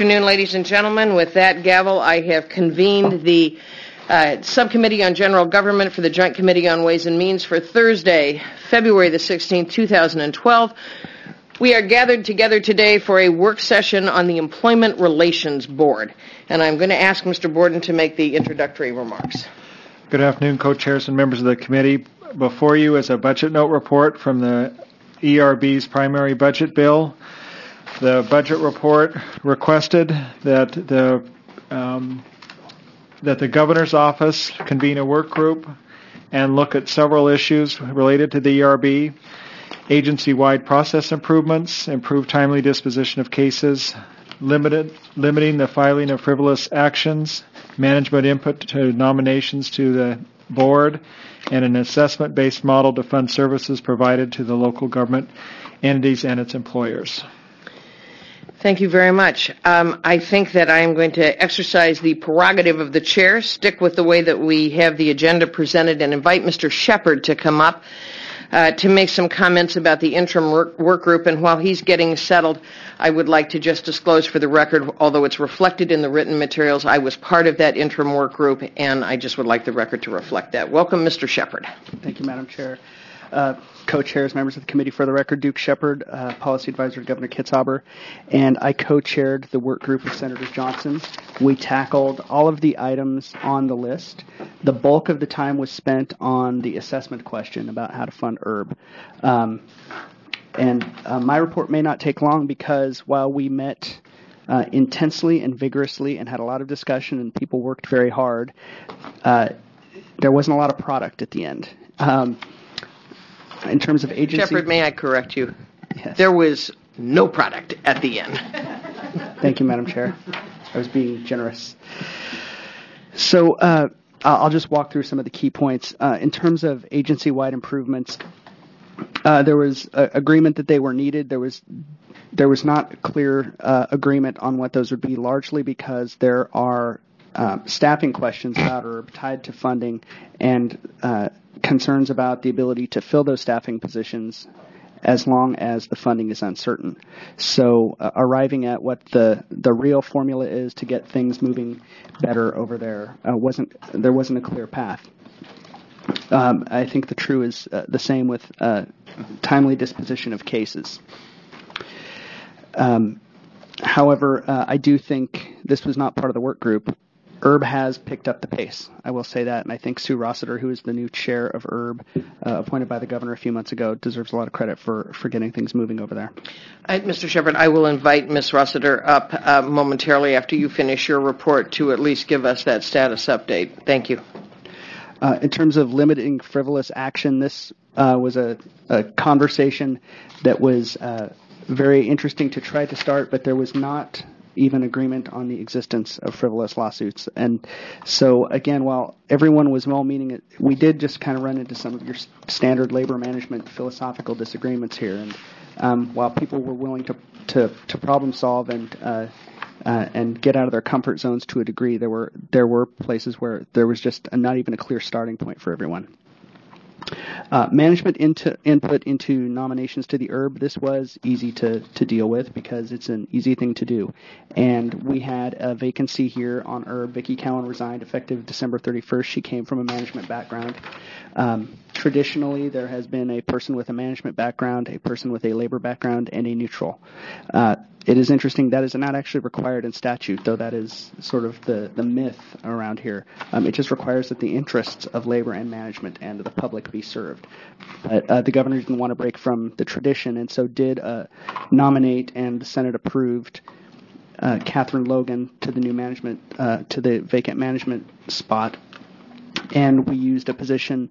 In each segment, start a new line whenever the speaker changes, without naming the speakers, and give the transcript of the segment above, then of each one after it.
afternoon, ladies and gentlemen. With that gavel, I have convened the Subcommittee on General Government for the Joint Committee on Ways and Means for Thursday, February the 16th, 2012. We are gathered together today for a work session on the Employment Relations Board, and I'm going to ask Mr. Borden to make the introductory remarks.
Good afternoon, co-chairs and members of the committee. Before you is a budget note report from the ERB's primary budget bill. The budget report requested that the governor's office convene a work group and look at several issues related to the ERB, agency-wide process improvements, improved timely disposition of cases, limiting the filing of frivolous actions, management input to nominations to the board, and an assessment-based model to fund services provided to the local government entities and its employers.
Thank you very much. I think that I am going to exercise the prerogative of the chair, stick with the way that we have the agenda presented, and invite Mr. Shepard to come up to make some comments about the interim work group. And while he's getting settled, I would like to just disclose for the record, although it's reflected in the written materials, I was part of that interim work group, and I just would like the record to reflect that. Welcome, Mr. Shepard.
Thank you, Madam Chair. Co-chairs, members of the committee, for the record, Duke Shepard, Policy Advisor to Governor Kitzhaber, and I co-chaired the work group with Senator Johnson. We tackled all of the items on the list. The bulk of the time was spent on the assessment question about how to fund ERB. My report may not take long because while we met intensely and vigorously and had a lot of discussion and people worked very hard, there wasn't a lot of product at the end. In terms of agency...
Shepard, may I correct you?
Yes.
There was no product at the end.
Thank you, Madam Chair. I was being generous. So I'll just walk through some of the key points. In terms of agency-wide improvements, there was agreement that they were needed. There was not clear agreement on what those would be, largely because there are staffing questions about ERB tied to funding and concerns about the ability to fill those staffing positions as long as the funding is uncertain. So arriving at what the real formula is to get things moving better over there wasn't a clear path. I think the true is the same with timely disposition of cases. However, I do think this was not part of the work group. ERB has picked up the pace. I will say that, and I think Sue Rossiter, who is the new chair of ERB, appointed by the governor a few months ago, deserves a lot of credit for getting things moving over there.
Mr. Shepard, I will invite Ms. Rossiter up momentarily after you finish your report to at least give us that status update. Thank you.
In terms of limiting frivolous action, this was a conversation that was very interesting to try to start, but there was not even agreement on the existence of frivolous lawsuits. And so, again, while everyone was well-meaning, we did just kind of run into some of your standard labor management philosophical disagreements here. And while people were willing to problem solve and get out of their comfort zones to a degree, there were places where there was just not even a clear starting point for everyone. Management input into nominations to the ERB, this was easy to deal with because it's an easy thing to do. And we had a vacancy here on ERB. Vicki Cowan resigned effective December 31st. She came from a management background. Traditionally, there has been a person with a management background, a person with a labor background, and a neutral. It is interesting that is not actually required in statute, though that is sort of the myth around here. It just requires that the interests of labor and management and the public be served. But the governor didn't want to break from the tradition, and so did nominate, and the Senate approved Catherine Logan to the new management, to the vacant management spot. And we used a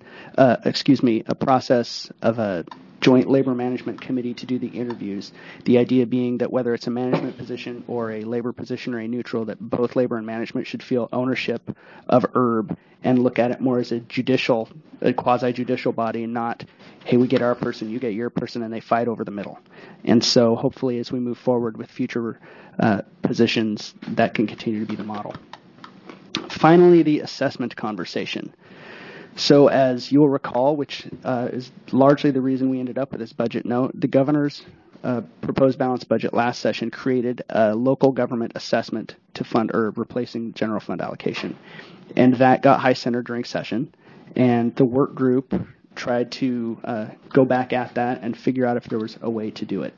process of a joint labor management committee to do the interviews. The idea being that whether it's a management position or a labor position or a neutral, that both labor and management should feel ownership of ERB and look at it more as a quasi-judicial body, and not, hey, we get our person, you get your person, and they fight over the middle. And so hopefully as we move forward with future positions, that can continue to be the model. Finally, the assessment conversation. So as you'll recall, which is largely the reason we ended up with this budget note, the governor's proposed balanced budget last session created a local government assessment to fund ERB, replacing general fund allocation. And that got high center during session. And the work group tried to go back at that and figure out if there was a way to do it.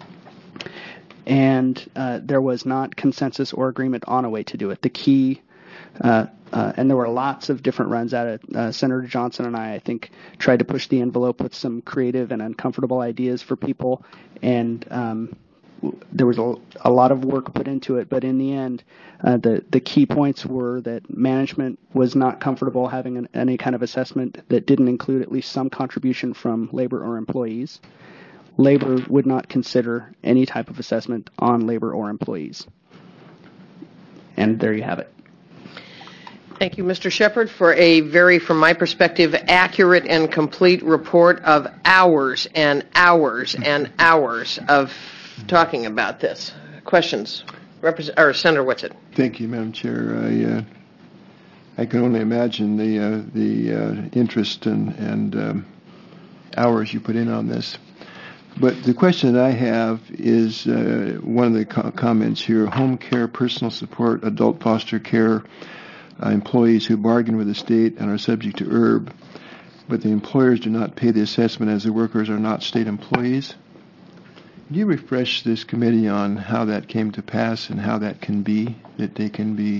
And there was not consensus or agreement on a way to do it. The key, and there were lots of different runs at it. Senator Johnson and I think, tried to push the envelope with some creative and uncomfortable ideas for people. And there was a lot of work put into it, but in the end, the key points were that management was not comfortable having any kind of assessment that didn't include at least some contribution from labor or employees. Labor would not consider any type of assessment on labor or employees. And there you have it.
Thank you, Mr. Shepherd, for a very, from my perspective, accurate and complete report of hours and hours and hours of talking about this. Questions? Senator Whitsitt.
Thank you, Madam Chair. I can only imagine the interest and hours you put in on this. But the question that I have is one of the comments here: home care, personal support, adult foster care employees who bargain with the state and are subject to ERB, but the employers do not pay the assessment as the workers are not state employees. Can you refresh this committee on how that came to pass and how that can be, that they can be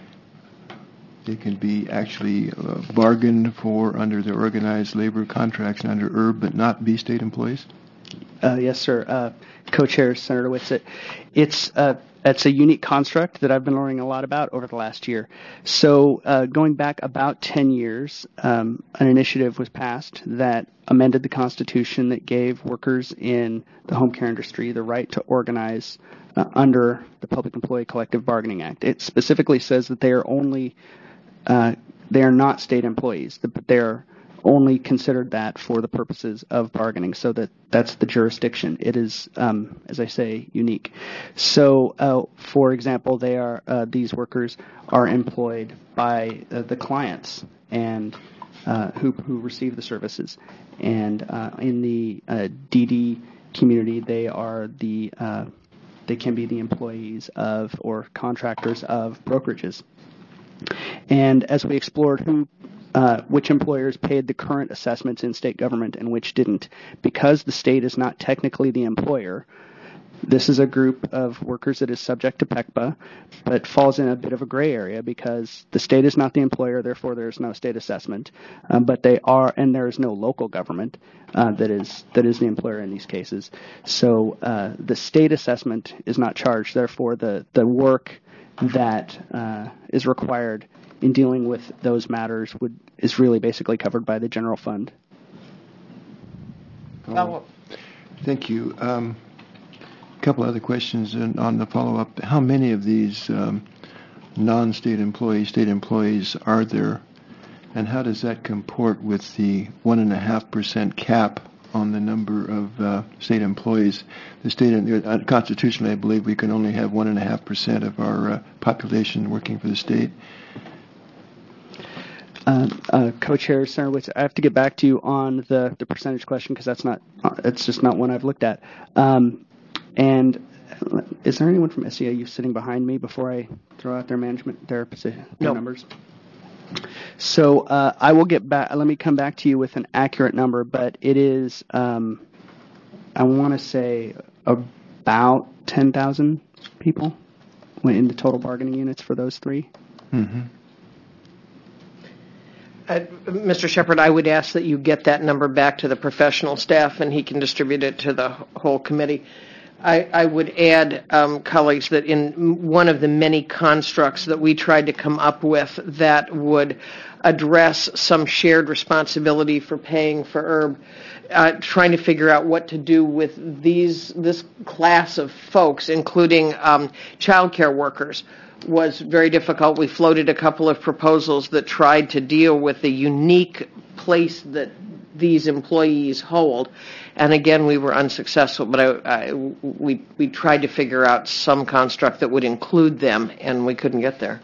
actually bargained for under the organized labor contracts and under ERB, but not be state employees?
Yes, sir. Co-chair Senator Whitsitt. It's a unique construct that I've been learning a lot about over the last year. So going back about 10 years, an initiative was passed that amended the Constitution that gave workers in the home care industry the right to organize under the Public Employee Collective Bargaining Act. It specifically says that they are not state employees, but they're only considered that for the purposes of bargaining, so that's the jurisdiction. It is, as I say, unique. So, for example, these workers are employed by the clients and who receive the services, and in the DD community, they can be the employees of or contractors of brokerages. And as we explored which employers paid the current assessments in state government and which didn't, because the state is not technically the employer, this is a group of workers that is subject to PECPA, but falls in a bit of a gray area because the state is not the employer, therefore there's no state assessment, but they are, and there is no local government that is the employer in these cases. So the state assessment is not charged, therefore the work that is required in dealing with those matters is really basically covered by the general fund.
Thank you. A couple other questions on the follow-up. How many of these non-state employees, state employees are there, and how does that comport with the 1.5% cap on the number of state employees? The state, constitutionally, I believe we can only have 1.5% of our population working for the state.
Co-chair Senator Whitsitt, I have to get back to you on the percentage question because it's just not one I've looked at. And is there anyone from SEIU sitting behind me before I throw out their position, their numbers? So I will get back. Let me come back to you with an accurate number, but it is, I want to say, about 10,000 people in the total bargaining units for those three.
Mm-hmm.
Mr. Shepherd, I would ask that you get that number back to the professional staff and he can distribute it to the whole committee. I would add, colleagues, that in one of the many constructs that we tried to come up with that would address some shared responsibility for paying for ERB, trying to figure out what to do with this class of folks, including child care workers, was very difficult. We floated a couple of proposals that tried to deal with the unique place that these employees hold, and again we were unsuccessful, but we tried to figure out some construct that would include them, and we couldn't get there.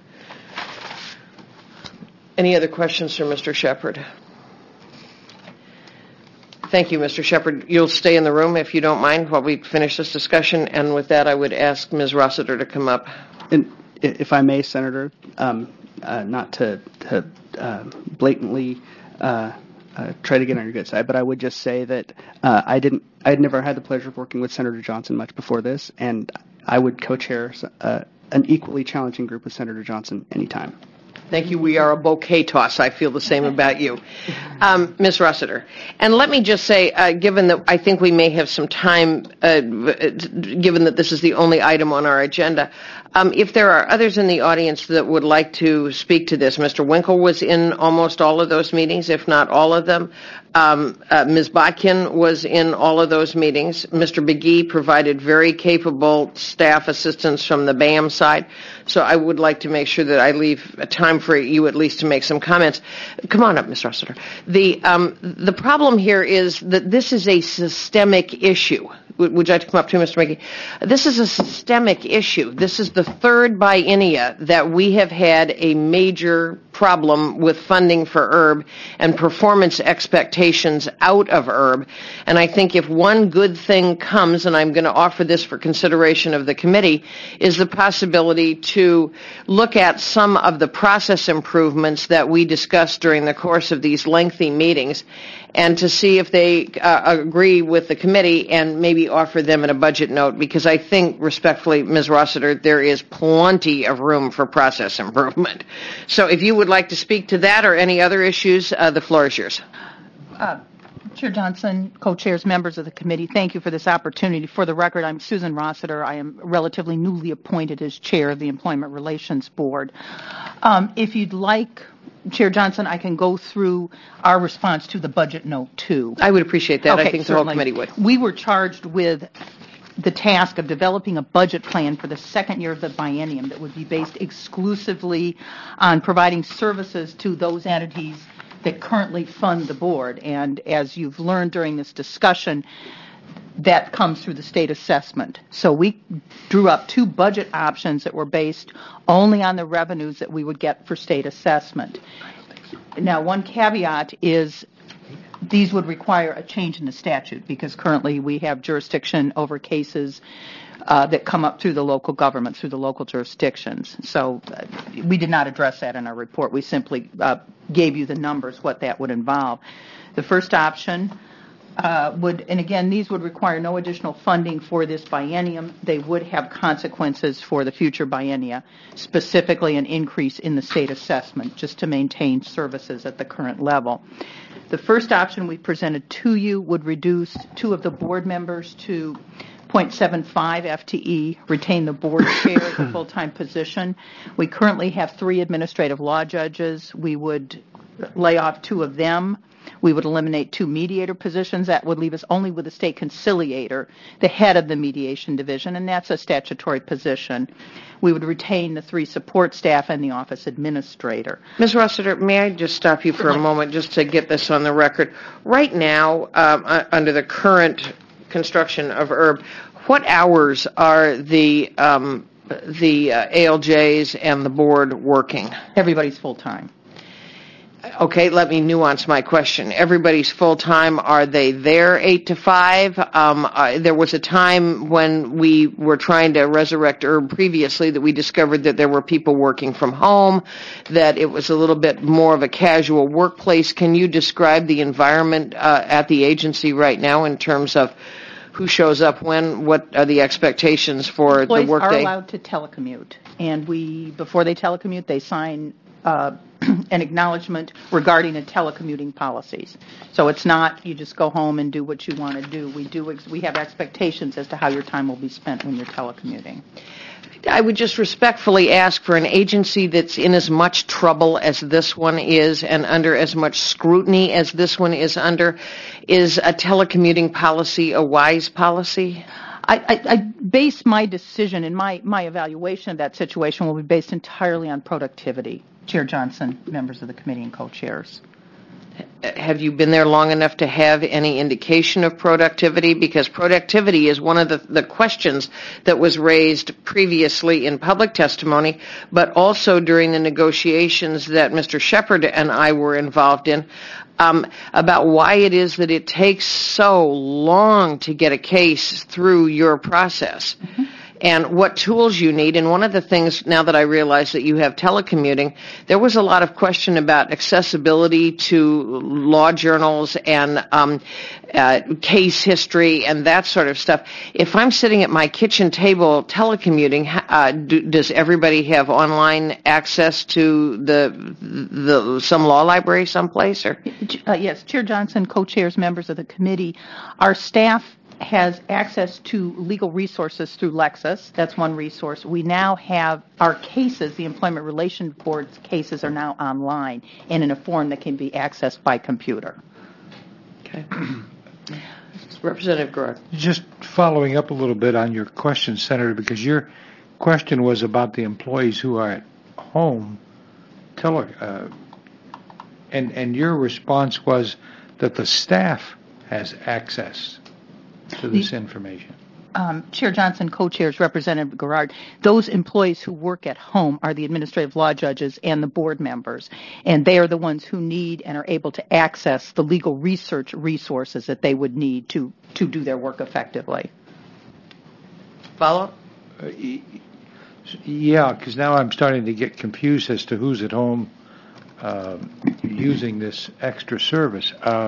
Any other questions for Mr. Shepherd? Thank you, Mr. Shepard. You'll stay in the room if you don't mind while we finish this discussion. And with that, I would ask Ms. Rossiter to come up.
And if I may, Senator, not to blatantly try to get on your good side, but I would just say that I'd never had the pleasure of working with Senator Johnson much before this, and I would co-chair an equally challenging group with Senator Johnson anytime.
Thank you. We are a bouquet toss. I feel the same about you. Ms. Rossiter. And let me just say, given that I think we may have some time, given that this is the only item on our agenda, if there are others in the audience that would like to speak to this, Mr. Winkle was in almost all of those meetings, if not all of them. Ms. Botkin was in all of those meetings. Mr. McGee provided very capable staff assistance from the BAM side. So I would like to make sure that I leave time for you at least to make some comments. Come on up, Ms. Rossiter. The problem here is that this is a systemic issue. Would you like to come up to Mr. McGee? This is a systemic issue. This is the third biennia that we have had a major problem with funding for ERB and performance expectations out of ERB. And I think if one good thing comes, and I'm going to offer this for consideration of the committee, is the possibility to look at some of the process improvements that we discussed during the course of these lengthy meetings and to see if they agree with the committee and maybe offer them in a budget note, because I think, respectfully, Ms. Rossiter, there is plenty of room for process improvement. So if you would like to speak to that or any other issues, the floor is yours.
Chair Johnson, co-chairs, members of the committee, thank you for this opportunity. For the record, I'm Susan Rossiter. I am relatively newly appointed as chair of the Employment Relations Board. If you'd like, Chair Johnson, I can go through our response to the budget note, too.
I would appreciate that.
Okay,
I think
certainly.
the whole committee would.
We were charged with the task of developing a budget plan for the second year of the biennium that would be based exclusively on providing services to those entities that currently fund the board. And as you've learned during this discussion, that comes through the state assessment. So we drew up two budget options that were based only on the revenues that we would get for state assessment. Now, one caveat is these would require a change in the statute because currently we have jurisdiction over cases that come up through the local government, through the local jurisdictions. So we did not address that in our report. We simply gave you the numbers, what that would involve. The first option and again, these would require no additional funding for this biennium. They would have consequences for the future biennia, specifically an increase in the state assessment, just to maintain services at the current level. The first option we presented to you would reduce two of the board members to 0.75 FTE, retain the board chair as a full-time position. We currently have 3 administrative law judges. We would lay off 2 of them. We would eliminate 2 mediator positions. That would leave us only with the state conciliator, the head of the mediation division, and that's a statutory position. We would retain the 3 support staff and the office administrator.
Ms. Rossiter, may I just stop you for a moment just to get this on the record? Right now, under the current construction of ERB, what hours are the ALJs and the board working?
Everybody's full-time.
Okay, let me nuance my question. Everybody's full-time. Are they there 8 to 5? There was a time when we were trying to resurrect ERB previously that we discovered that there were people working from home, that it was a little bit more of a casual workplace. Can you describe the environment at the agency right now in terms of who shows up when, what are the expectations for
Employees
the workday?
Employees are allowed to telecommute, and before they telecommute, they sign an acknowledgement regarding the telecommuting policies. So it's not you just go home and do what you want to do. We have expectations as to how your time will be spent when you're telecommuting.
I would just respectfully ask, for an agency that's in as much trouble as this one is and under as much scrutiny as this one is under, is a telecommuting policy a wise policy?
I base my decision and my evaluation of that situation will be based entirely on productivity. Chair Johnson, members of the committee and co-chairs.
Have you been there long enough to have any indication of productivity? Because productivity is one of the questions that was raised previously in public testimony, but also during the negotiations that Mr. Shepard and I were involved in, about why it is that it takes so long to get a case through your process. Mm-hmm. And what tools you need. And one of the things, now that I realize that you have telecommuting, there was a lot of question about accessibility to law journals and case history and that sort of stuff. If I'm sitting at my kitchen table telecommuting, does everybody have online access to some law library someplace? Or?
Yes, Chair Johnson, co-chairs, members of the committee, our staff has access to legal resources through Lexis. That's one resource. We now have our cases, the Employment Relations Board's cases are now online and in a form that can be accessed by computer.
Okay. Representative Garrard.
Just following up a little bit on your question, Senator, because your question was about the employees who are at home, and your response was that the staff has access to this information.
Chair Johnson, co-chairs, Representative Garrard, those employees who work at home are the administrative law judges and the board members, and they are the ones who need and are able to access the legal research resources that they would need to do their work effectively.
Follow?
Yeah, because now I'm starting to get confused as to who's at home using this extra service.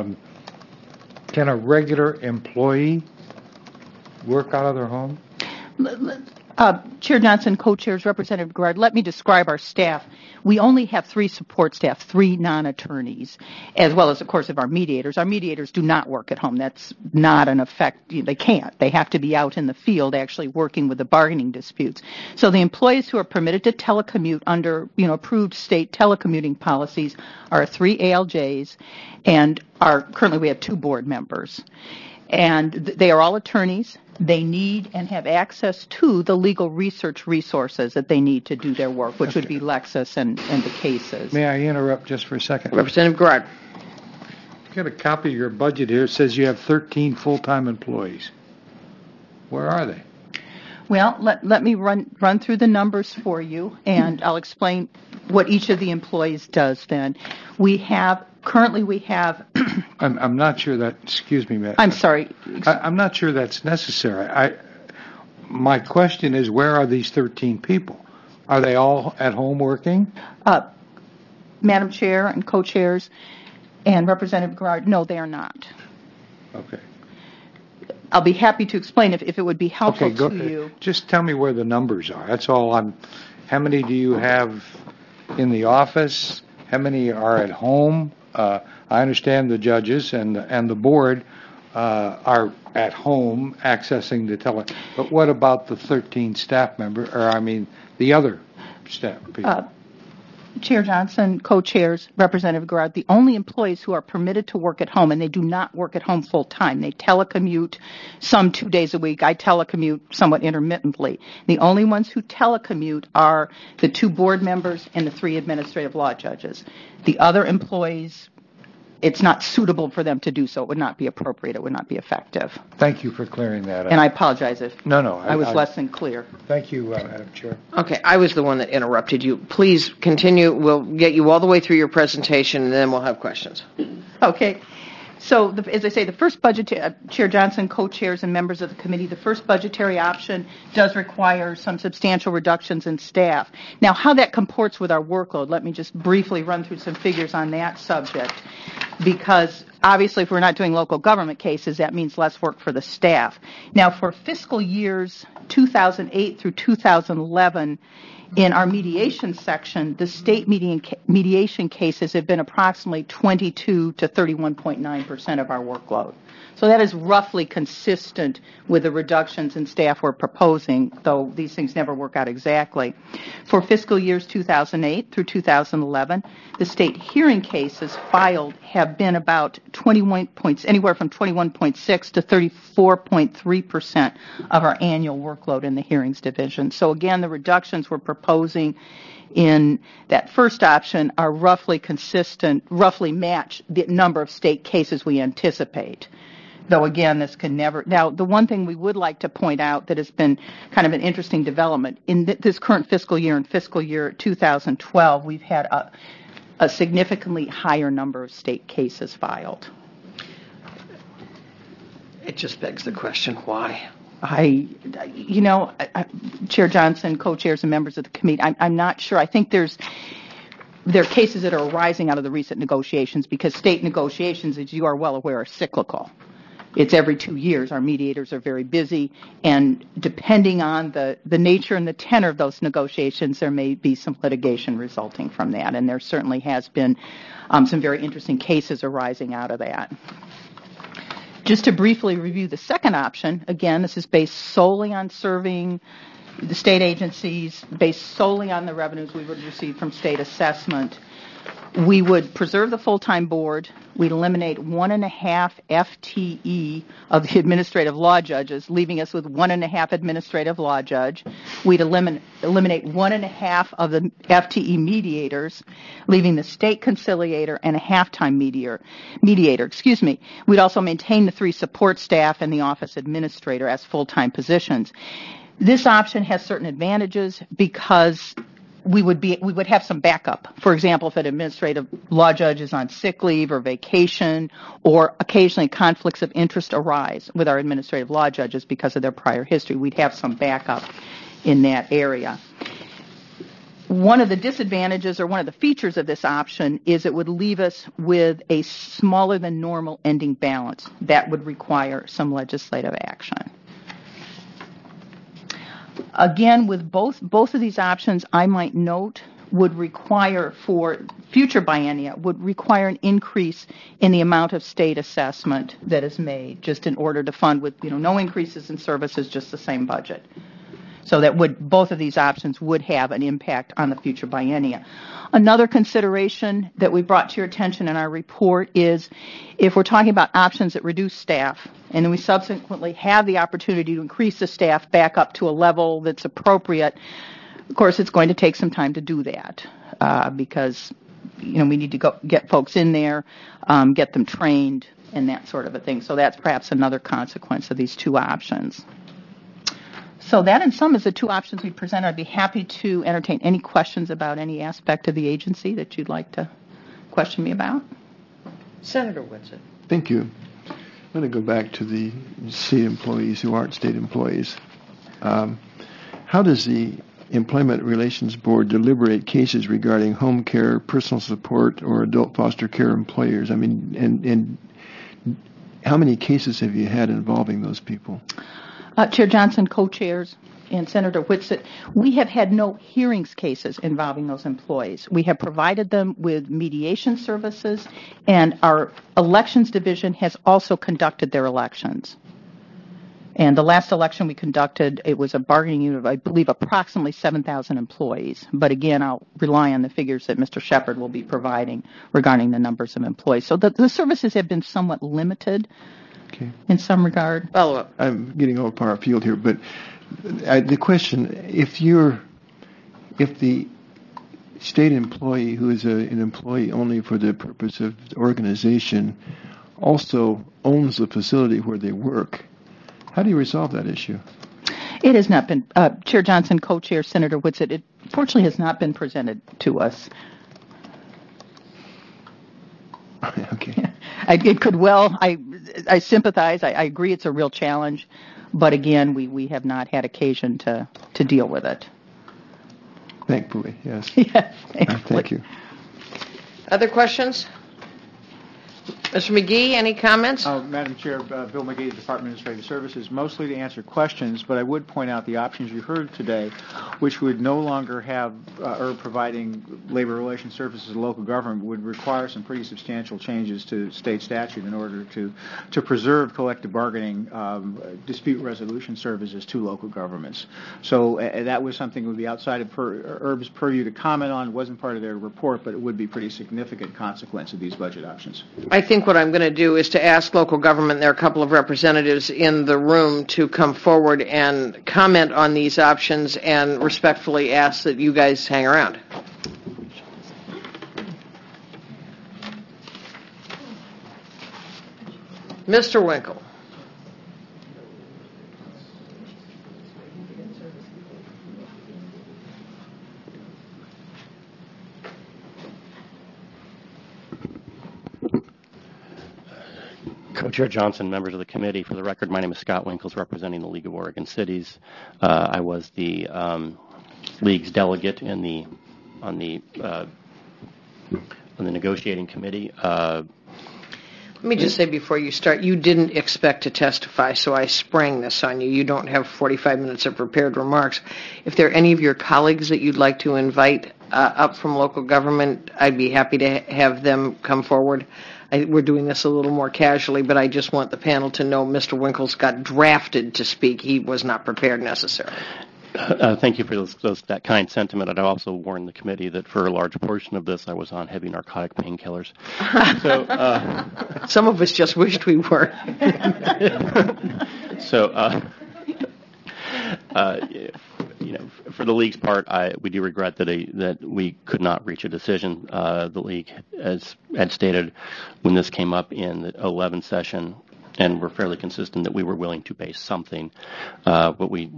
Can a regular employee work out of their home?
Chair Johnson, co-chairs, Representative Garrard, let me describe our staff. We only have 3 support staff, 3 non-attorneys, as well as, of course, of our mediators. Our mediators do not work at home. That's not an effect. They can't. They have to be out in the field actually working with the bargaining disputes. So the employees who are permitted to telecommute under, approved state telecommuting policies are 3 ALJs, and currently we have 2 board members. And they are all attorneys. They need and have access to the legal research resources that they need to do their work, which would be Lexis and the cases.
May I interrupt just for a second?
Representative Garrard.
I've got a copy of your budget here. It says you have 13 full-time employees. Where are they?
Well, let me run through the numbers for you, and I'll explain what each of the employees does then. Currently we have...
I'm not sure that... Excuse me, ma'am.
I'm sorry.
I'm not sure that's necessary. My question is, where are these 13 people? Are they all at home working?
Madam Chair and co-chairs and Representative Garrard, no, they are not.
Okay.
I'll be happy to explain if it would be helpful to you.
Just tell me where the numbers are. That's all. How many do you have in the office? How many are at home? I understand the judges and the board are at home accessing the but what about the 13 staff members, the other staff people?
Chair Johnson, co-chairs, Representative Garrard, the only employees who are permitted to work at home, and they do not work at home full-time. They telecommute some 2 days a week. I telecommute somewhat intermittently. The only ones who telecommute are the 2 board members and the 3 administrative law judges. The other employees, it's not suitable for them to do so. It would not be appropriate. It would not be effective.
Thank you for clearing that up.
And I apologize if I was less than clear.
Thank you, Madam Chair.
Okay, I was the one that interrupted you. Please continue. We'll get you all the way through your presentation, and then we'll have questions.
Okay. So, as I say, the first Chair Johnson, co-chairs, and members of the committee, the first budgetary option does require some substantial reductions in staff. Now, how that comports with our workload, let me just briefly run through some figures on that subject. Because, obviously, if we're not doing local government cases, that means less work for the staff. Now, for fiscal years 2008 through 2011, in our mediation section, the state mediation cases have been approximately 22 to 31.9% of our workload. So that is roughly consistent with the reductions in staff we're proposing, though these things never work out exactly. For fiscal years 2008 through 2011, the state hearing cases filed have been about anywhere from 21.6 to 34.3% of our annual workload in the hearings division. So again, the reductions we're proposing in that first option are roughly consistent, roughly match the number of state cases we anticipate. Though again, this can never. Now, the one thing we would like to point out that has been kind of an interesting development in this current fiscal year, in fiscal year 2012, we've had a significantly higher number of state cases filed.
It just begs the question, why?
Chair Johnson, co-chairs and members of the committee, I'm not sure. I think there are cases that are arising out of the recent negotiations because state negotiations, as you are well aware, are cyclical. It's every 2 years. Our mediators are very busy, and depending on the nature and the tenor of those negotiations, there may be some litigation resulting from that, and there certainly has been some very interesting cases arising out of that. Just to briefly review the second option, again, this is based solely on serving the state agencies, based solely on the revenues we would receive from state assessment. We would preserve the full-time board. We'd eliminate 1.5 FTE of the administrative law judges, leaving us with 1.5 administrative law judge. We'd eliminate 1.5 of the FTE mediators, leaving the state conciliator and a half-time mediator. We'd also maintain the 3 support staff and the office administrator as full-time positions. This option has certain advantages because we would have some backup. For example, if an administrative law judge is on sick leave or vacation, or occasionally conflicts of interest arise with our administrative law judges because of their prior history, we'd have some backup in that area. One of the disadvantages or one of the features of this option is it would leave us with a smaller than normal ending balance. That would require some legislative action. Again, with both of these options, I might note, would require for future biennia, would require an increase in the amount of state assessment that is made, just in order to fund with, no increases in services, just the same budget. So that both of these options would have an impact on the future biennia. Another consideration that we brought to your attention in our report is if we're talking about options that reduce staff, and then we subsequently have the opportunity to increase the staff back up to a level that's appropriate, of course, it's going to take some time to do that because, we need to go get folks in there, get them trained, and that sort of a thing. So that's perhaps another consequence of these 2 options. So that, in sum, is the 2 options we present. I'd be happy to entertain any questions about any aspect of the agency that you'd like to question me about.
Senator Whitsitt.
Thank you. I'm going to go back to the state employees who aren't state employees. How does the Employment Relations Board deliberate cases regarding home care, personal support, or adult foster care employers? And how many cases have you had involving those people?
Chair Johnson, co-chairs, and Senator Whitsitt, we have had no hearings cases involving those employees. We have provided them with mediation services, and our elections division has also conducted their elections. And the last election we conducted, it was a bargaining unit of, I believe, approximately 7,000 employees. But again, I'll rely on the figures that Mr. Shepard will be providing regarding the numbers of employees. So the services have been somewhat limited. Okay. In some regard.
Follow up.
I'm getting all far afield here, but the question: if the state employee who is an employee only for the purpose of the organization also owns the facility where they work, how do you resolve that issue?
It has not been, Chair Johnson, co-chair, Senator Whitsitt, it fortunately has not been presented to us.
Okay.
It could well. I sympathize. I agree it's a real challenge, but again, we have not had occasion to deal with it.
Thankfully, yes.
Yes, thankfully.
Thank you.
Other questions? Mr. McGee, any comments?
Madam Chair, Bill McGee, Department of Administrative Services, mostly to answer questions, but I would point out the options you heard today, which would no longer have or providing labor relations services to local government, would require some pretty substantial changes to state statute in order to preserve collective bargaining dispute resolution services to local governments. So that was something that would be outside of IRB's purview to comment on. It wasn't part of their report, but it would be pretty significant consequence of these budget options.
I think think what I'm going to do is to ask local government, there are a couple of representatives in the room, to come forward and comment on these options, and respectfully ask that you guys hang around. Mr. Winkle.
Co-Chair Johnson, members of the committee, for the record, my name is Scott Winkles, representing the League of Oregon Cities. I was the League's delegate on the negotiating committee.
Let me just say before you start, you didn't expect to testify, so I sprang this on you. You don't have 45 minutes of prepared remarks. If there are any of your colleagues that you'd like to invite up from local government, I'd be happy to have them come forward. We're doing this a little more casually, but I just want the panel to know Mr. Winkles got drafted to speak. He was not prepared necessarily.
Thank you for that kind sentiment. I'd also warned the committee that for a large portion of this, I was on heavy narcotic painkillers.
Some of us just wished we were.
For the League's part, we do regret that we could not reach a decision. The League had stated when this came up in the 11 session, and we're fairly consistent that we were willing to pay something, but we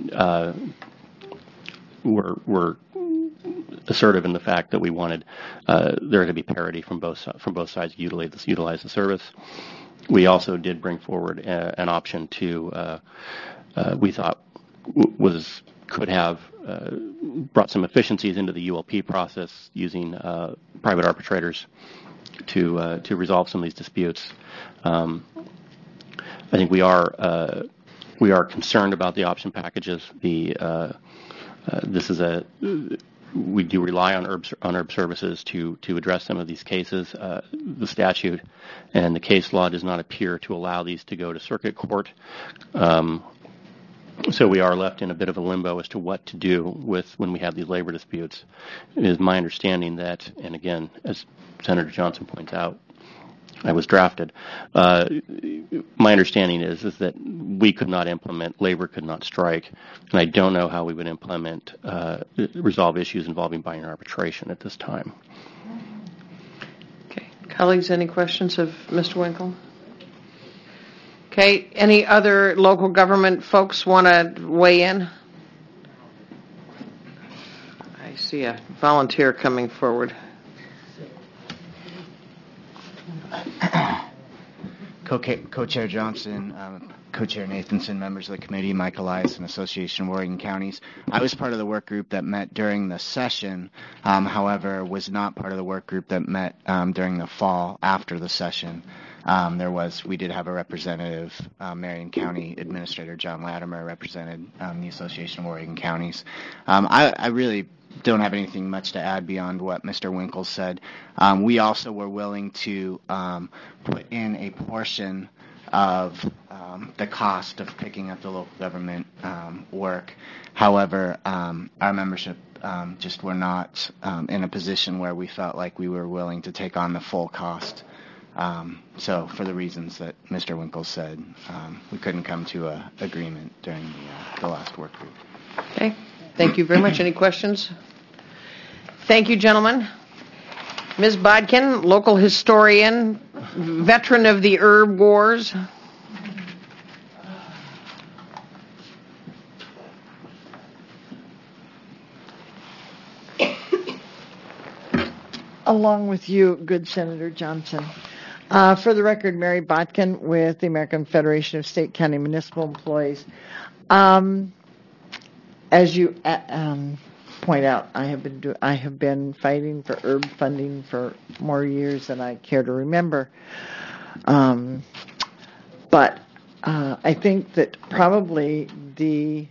were assertive in the fact that we wanted there to be parity from both sides to utilize the service. We also did bring forward an option to we thought could have brought some efficiencies into the ULP process using private arbitrators to resolve some of these disputes. I think we are concerned about the option packages. We do rely on herb services to address some of these cases. The statute and the case law does not appear to allow these to go to circuit court. So we are left in a bit of a limbo as to what to do when we have these labor disputes. It is my understanding that, and again, as Senator Johnson points out, I was drafted. My understanding is that we could not implement, labor could not strike, and I don't know how we would resolve issues involving binding arbitration at this time.
Okay. Colleagues, any questions of Mr. Winkle? Okay. Any other local government folks want to weigh in? I see a volunteer coming forward.
Co-Chair Johnson, Co-Chair Nathanson, members of the committee, Mike Elias, and Association of Oregon Counties. I was part of the work group that met during the session, however, was not part of the work group that met during the fall after the session. We did have a representative, Marion County Administrator John Latimer represented the Association of Oregon Counties. I really don't have anything much to add beyond what Mr. Winkle said. We also were willing to put in a portion of the cost of picking up the local government work. However, our membership just were not in a position where we felt like we were willing to take on the full cost. So for the reasons that Mr. Winkle said, we couldn't come to an agreement during the last work group.
Okay. Thank you very much. Any questions? Thank you, gentlemen. Ms. Bodkin, local historian, veteran of the herb wars.
Along with you, good Senator Johnson. For the record, Mary Botkin with the American Federation of State, County, Municipal Employees. As you point out, I have been fighting for herb funding for more years than I care to remember. But I think that probably the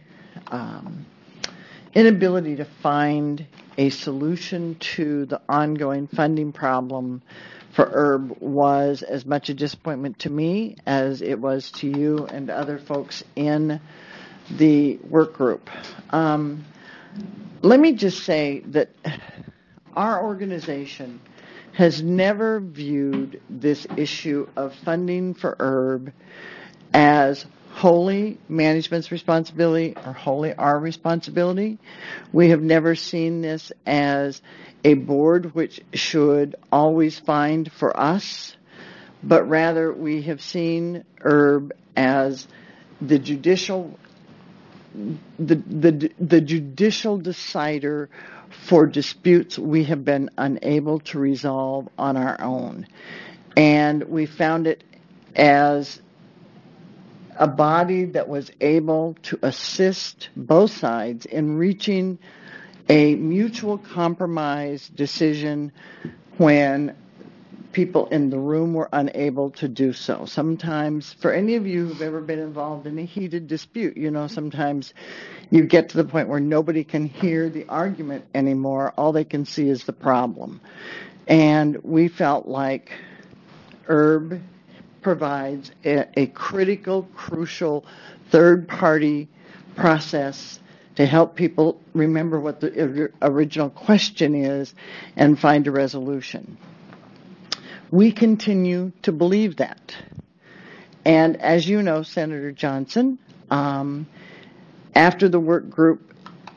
inability to find a solution to the ongoing funding problem for herb was as much a disappointment to me as it was to you and other folks in the work group. Let me just say that our organization has never viewed this issue of funding for ERB as wholly management's responsibility or wholly our responsibility. We have never seen this as a board which should always find for us, but rather we have seen ERB as the judicial decider for disputes we have been unable to resolve on our own. And we found it as a body that was able to assist both sides in reaching a mutual compromise decision when people in the room were unable to do so. Sometimes, for any of you who've ever been involved in a heated dispute, sometimes you get to the point where nobody can hear the argument anymore. All they can see is the problem. And we felt like ERB provides a critical, crucial third-party process to help people remember what the original question is and find a resolution. We continue to believe that. And as you know, Senator Johnson, after the work group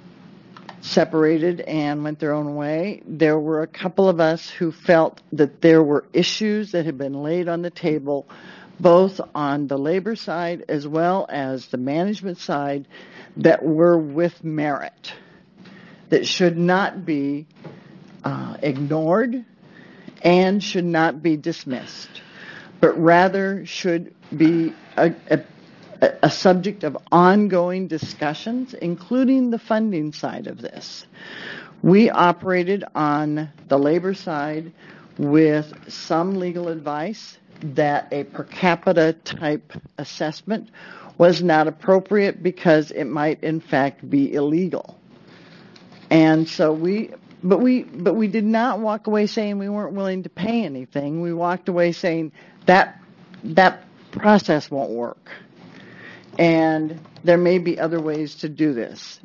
separated and went their own way, there were a couple of us who felt that there were issues that had been laid on the table, both on the labor side as well as the management side, that were with merit, that should not be ignored and should not be dismissed, but rather should be a subject of ongoing discussions, including the funding side of this. We operated on the labor side with some legal advice that a per capita type assessment was not appropriate because it might in fact be illegal. And so we did not walk away saying we weren't willing to pay anything. We walked away saying that process won't work. And there may be other ways to do this.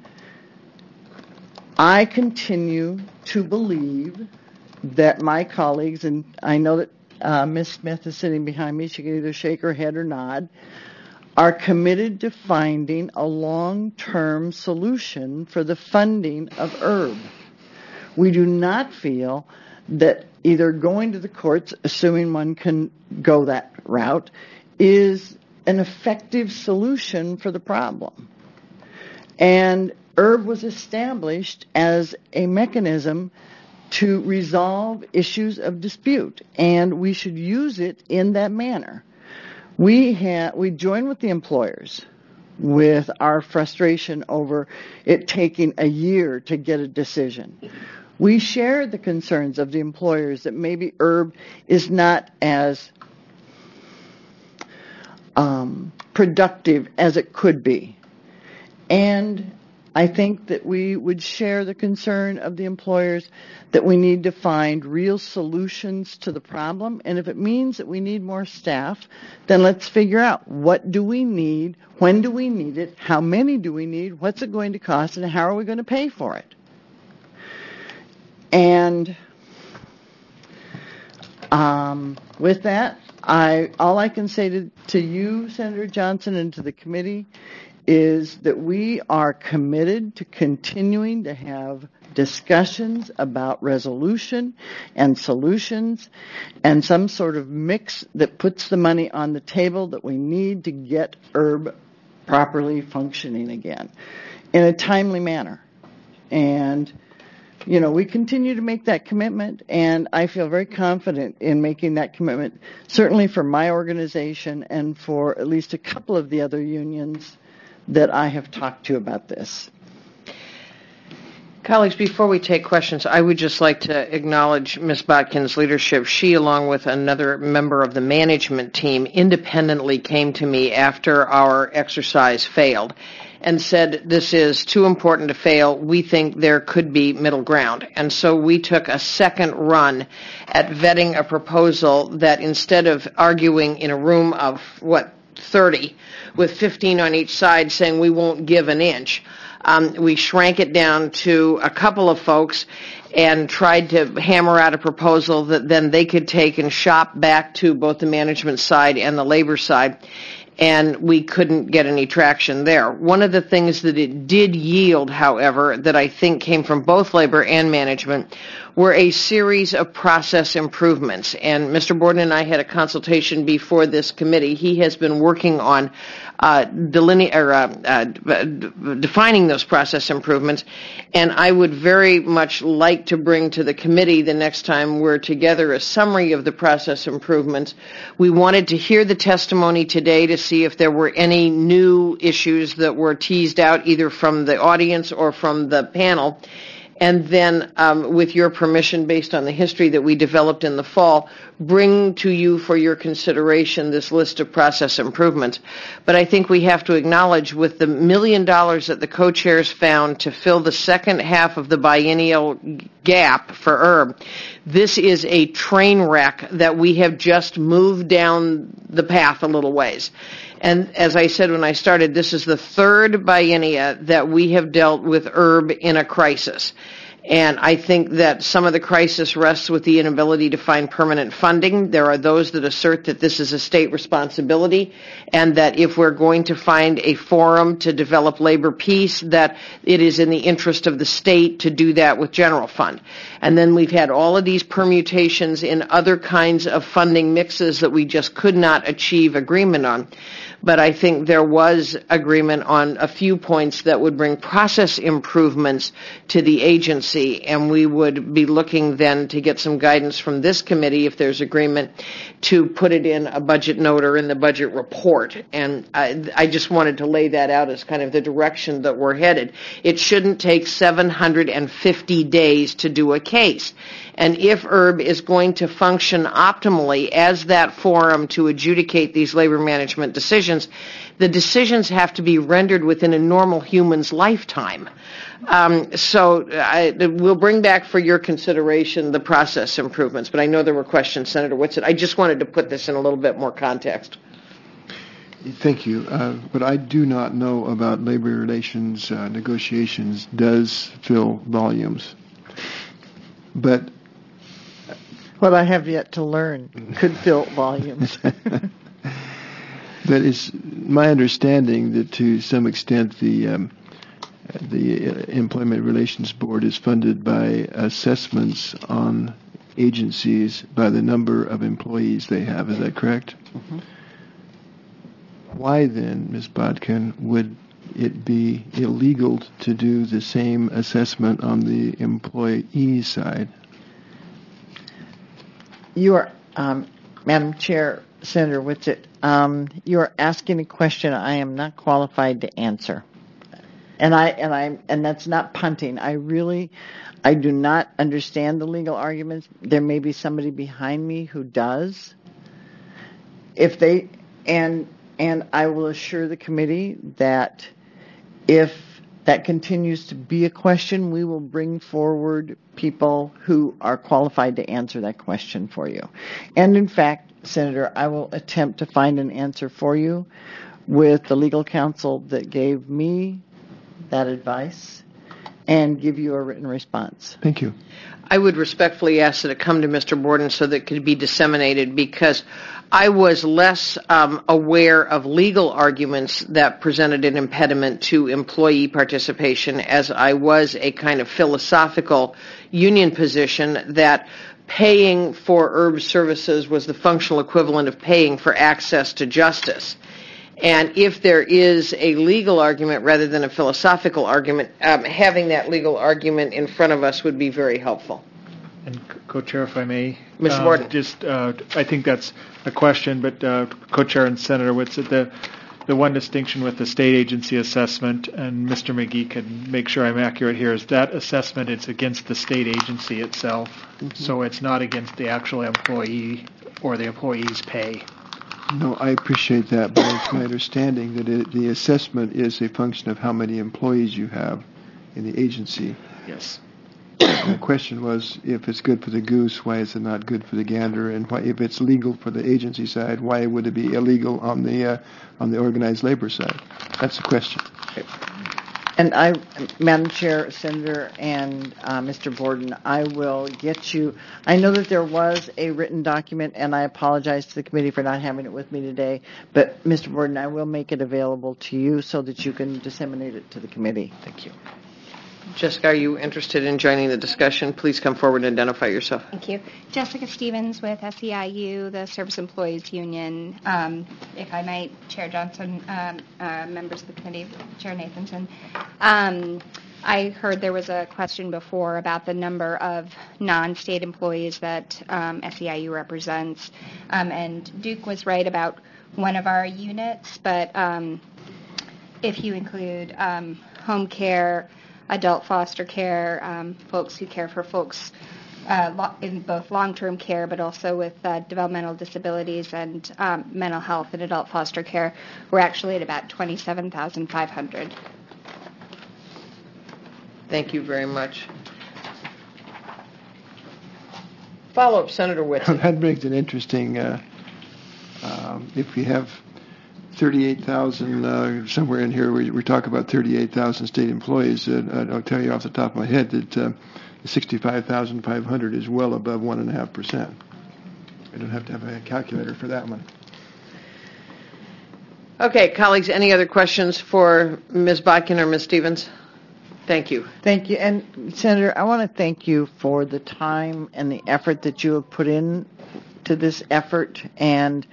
I continue to believe that my colleagues, and I know that Ms. Smith is sitting behind me, she can either shake her head or nod, are committed to finding a long-term solution for the funding of ERB. We do not feel that either going to the courts, assuming one can go that route, is an effective solution for the problem. And ERB was established as a mechanism to resolve issues of dispute, and we should use it in that manner. We join with the employers with our frustration over it taking a year to get a decision. We share the concerns of the employers that maybe ERB is not as productive as it could be. And I think that we would share the concern of the employers that we need to find real solutions to the problem. And if it means that we need more staff, then let's figure out what do we need, when do we need it, how many do we need, what's it going to cost, and how are we going to pay for it. And with that, all I can say to you, Senator Johnson, and to the committee is that we are committed to continuing to have discussions about resolution and solutions and some sort of mix that puts the money on the table that we need to get ERB properly functioning again in a timely manner. And we continue to make that commitment, and I feel very confident in making that commitment, certainly for my organization and for at least a couple of the other unions that I have talked to about this.
Colleagues, before we take questions, I would just like to acknowledge Ms. Botkin's leadership. She, along with another member of the management team, independently came to me after our exercise failed and said, this is too important to fail. We think there could be middle ground. And so we took a second run at vetting a proposal that, instead of arguing in a room of, 30 with 15 on each side saying we won't give an inch. We shrank it down to a couple of folks and tried to hammer out a proposal that then they could take and shop back to both the management side and the labor side, and we couldn't get any traction there. One of the things that it did yield, however, that I think came from both labor and management were a series of process improvements. And Mr. Borden and I had a consultation before this committee. He has been working on defining those process improvements, and I would very much like to bring to the committee the next time we're together a summary of the process improvements. We wanted to hear the testimony today to see if there were any new issues that were teased out either from the audience or from the panel. And then, with your permission, based on the history that we developed in the fall, bring to you for your consideration this list of process improvements. But I think we have to acknowledge, with the $1 million that the co-chairs found to fill the second half of the biennial gap for ERB, this is a train wreck that we have just moved down the path a little ways. And as I said when I started, this is the third biennia that we have dealt with ERB in a crisis. And I think that some of the crisis rests with the inability to find permanent funding. There are those that assert that this is a state responsibility, and that if we're going to find a forum to develop labor peace, that it is in the interest of the state to do that with general fund. And then we've had all of these permutations in other kinds of funding mixes that we just could not achieve agreement on. But I think there was agreement on a few points that would bring process improvements to the agency, and we would be looking then to get some guidance from this committee, if there's agreement, to put it in a budget note or in the budget report. And I just wanted to lay that out as kind of the direction that we're headed. It shouldn't take 750 days to do a case. And if ERB is going to function optimally as that forum to adjudicate these labor management decisions, the decisions have to be rendered within a normal human's lifetime. So we'll bring back for your consideration the process improvements. But I know there were questions, Senator Whitsitt. I just wanted to put this in a little bit more context.
Thank you. What I do not know about labor relations negotiations does fill volumes. But
what I have yet to learn could fill volumes.
But it's my understanding that to some extent the Employment Relations Board is funded by assessments on agencies by the number of employees they have. Is that correct?
Mm-hmm.
Why then, Ms. Bodkin, would it be illegal to do the same assessment on the employee side?
You are, Madam Chair, Senator Whitsitt, you are asking a question I am not qualified to answer, and that's not punting. I do not understand the legal arguments. There may be somebody behind me who does. And I will assure the committee that if that continues to be a question, we will bring forward people who are qualified to answer that question for you. And in fact, Senator, I will attempt to find an answer for you with the legal counsel that gave me that advice and give you a written response.
Thank you.
I would respectfully ask that it come to Mr. Borden so that it could be disseminated, because I was less aware of legal arguments that presented an impediment to employee participation, as I was a kind of philosophical union position that paying for ERB services was the functional equivalent of paying for access to justice. And if there is a legal argument rather than a philosophical argument, having that legal argument in front of us would be very helpful.
And Co-Chair, if I may,
Mr. Borden.
I think that's a question, but Co-Chair and Senator Whitsitt, the one distinction with the state agency assessment, and Mr. McGee can make sure I'm accurate here, is that assessment, it's against the state agency itself, so it's not against the actual employee or the employee's pay.
No, I appreciate that, but it's my understanding that the assessment is a function of how many employees you have in the agency.
Yes.
The question was, if it's good for the goose, why is it not good for the gander? And why, if it's legal for the agency side, why would it be illegal on the organized labor side? That's the question.
And I, Madam Chair, Senator, and Mr. Borden, I will get you. I know that there was a written document, and I apologize to the committee for not having it with me today. But Mr. Borden, I will make it available to you so that you can disseminate it to the committee. Thank you.
Jessica, are you interested in joining the discussion? Please come forward and identify yourself.
Thank you. Jessica Stevens with SEIU, the Service Employees Union. If I might, Chair Johnson, members of the committee, Chair Nathanson. I heard there was a question before about the number of non-state employees that SEIU represents. And Duke was right about one of our units, but if you include home care, adult foster care, folks who care for folks in both long-term care but also with developmental disabilities and mental health and adult foster care, we're actually at about 27,500.
Thank you very much. Follow-up, Senator Whitson.
That makes it interesting. If we have 38,000 somewhere in here, we talk about 38,000 state employees. I'll tell you off the top of my head that 65,500 is well above 1.5%. I don't have to have a calculator for that one.
Okay, colleagues, any other questions for Ms. Botkin or Ms. Stevens? Thank you.
Thank you. And Senator, I want to thank you for the time and the effort that you have put in to this effort. And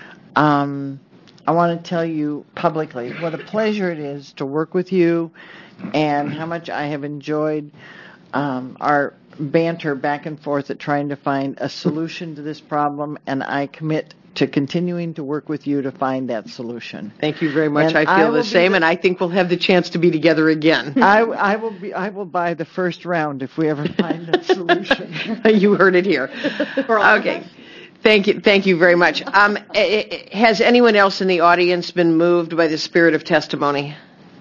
I want to tell you publicly what a pleasure it is to work with you and how much I have enjoyed our banter back and forth at trying to find a solution to this problem, and I commit to continuing to work with you to find that solution.
Thank you very much.
And
I feel the same, and I think well have the chance to be together again.
I will buy the first round if we ever find that solution.
You heard it here. Okay. Thank you very much. Has anyone else in the audience been moved by the spirit of testimony?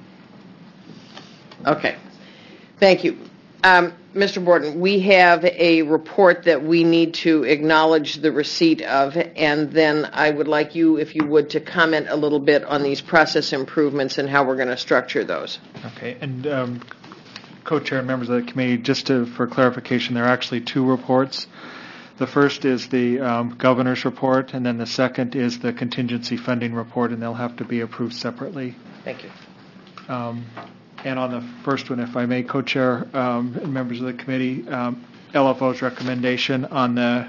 Okay. Thank you. Mr. Borden, we have a report that we need to acknowledge the receipt of, and then I would like you, if you would, to comment a little bit on these process improvements and how we're going to structure those.
Okay. And co-chair and members of the committee, just for clarification, there are actually two reports. The first is the governor's report, and then the second is the contingency funding report, and they'll have to be approved separately.
Thank you.
And on the first one, if I may, co-chair and members of the committee, LFO's recommendation on the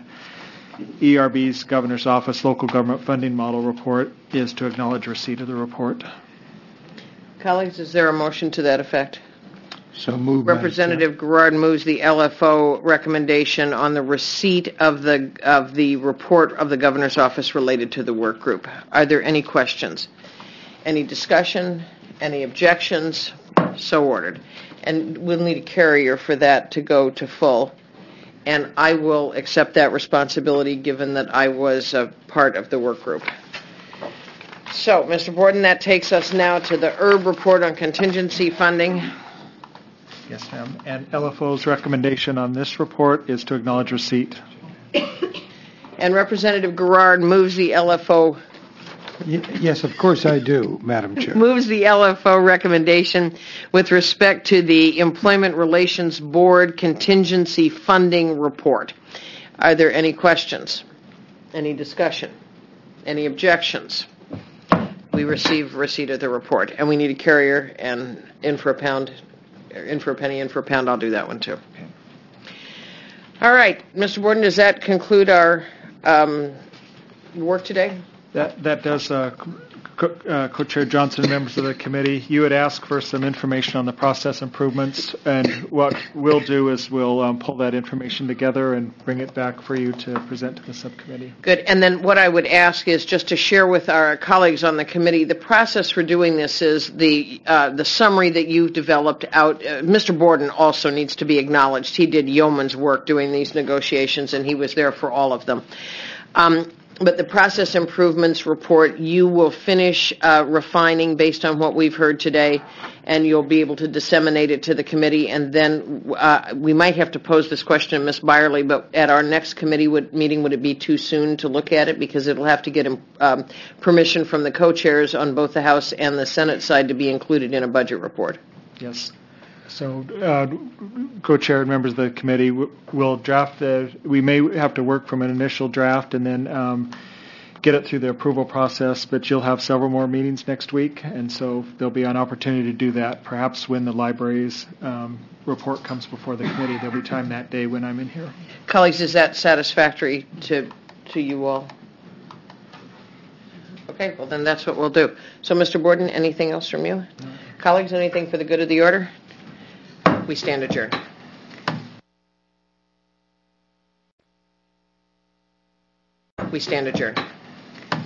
ERB's Governor's Office Local Government Funding Model report is to acknowledge receipt of the report.
Colleagues, is there a motion to that effect?
So moved.
Representative Garrard moves the LFO recommendation on the receipt of the report of the Governor's Office related to the work group. Are there any questions? Any discussion? Any objections? So ordered. And we'll need a carrier for that to go to full. And I will accept that responsibility given that I was a part of the work group. So, Mr. Borden, that takes us now to the ERB report on contingency funding.
Yes, ma'am. And LFO's recommendation on this report is to acknowledge receipt.
And Representative Garrard moves the LFO.
Yes, of course I do, Madam Chair.
Moves the LFO recommendation with respect to the Employment Relations Board contingency funding report. Are there any questions? Any discussion? Any objections? We receive receipt of the report, and we need a carrier, and in for a pound, in for a penny, in for a pound. I'll do that one too. All right, Mr. Borden, does that conclude our work today?
That does, Co-Chair Johnson and members of the committee. You had asked for some information on the process improvements, and what we'll do is we'll pull that information together and bring it back for you to present to the subcommittee.
Good. And then what I would ask is just to share with our colleagues on the committee, the process for doing this is the summary that you've developed out. Mr. Borden also needs to be acknowledged. He did yeoman's work doing these negotiations, and he was there for all of them. But the process improvements report, you will finish refining based on what we've heard today, and you'll be able to disseminate it to the committee. And then we might have to pose this question to Ms. Byerly, but at our next committee meeting, would it be too soon to look at it? Because it'll have to get permission from the co-chairs on both the House and the Senate side to be included in a budget report.
Yes. So, co-chair and members of the committee will draft we may have to work from an initial draft and then get it through the approval process, but you'll have several more meetings next week, and so there'll be an opportunity to do that. Perhaps when the library's report comes before the committee, there'll be time that day when I'm in here.
Colleagues, is that satisfactory to you all? Okay, well then that's what we'll do. So, Mr. Borden, anything else from you? No. Colleagues, anything for the good of the order? We stand adjourned. We stand adjourned.